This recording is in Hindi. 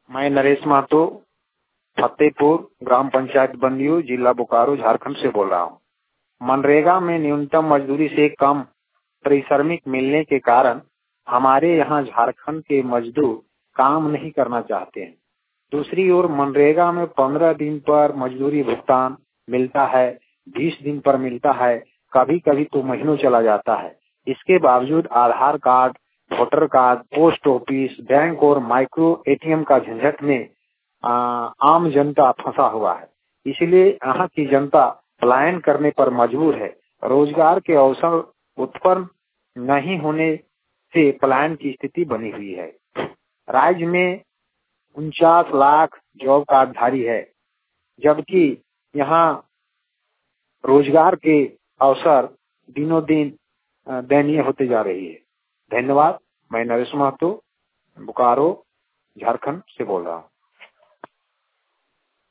मैं नरेश महतो, फतेहपुर ग्राम पंचायत बंदियों, जिला बोकारो, झारखंड से बोल रहा हूँ। मनरेगा में न्यूनतम मजदूरी से कम परिश्रमिक मिलने के कारण हमारे यहाँ झारखंड के मजदूर काम नहीं करना चाहते हैं। दूसरी ओर मनरेगा में 15 दिन पर मजदूरी भुगतान मिलता है, 20 दिन पर मिलता है, कभी कभी तो महीनों चला जाता है। इसके बावजूद Aadhaar card, voter card, post office, bank और माइक्रो एटीएम का झंझट में आम जनता फंसा हुआ है। इसलिए यहाँ की जनता पलायन करने पर मजबूर है। रोजगार के अवसर उत्पन्न नहीं होने से पलायन की स्थिति बनी हुई है। राज्य में 49 लाख जॉब कार्डधारी है, जबकि यहाँ रोजगार के अवसर दिनों दिन दयनीय होते जा रही है। धन्यवाद। मैं नरेश महतो, बोकारो, झारखंड से बोल रहा हूँ।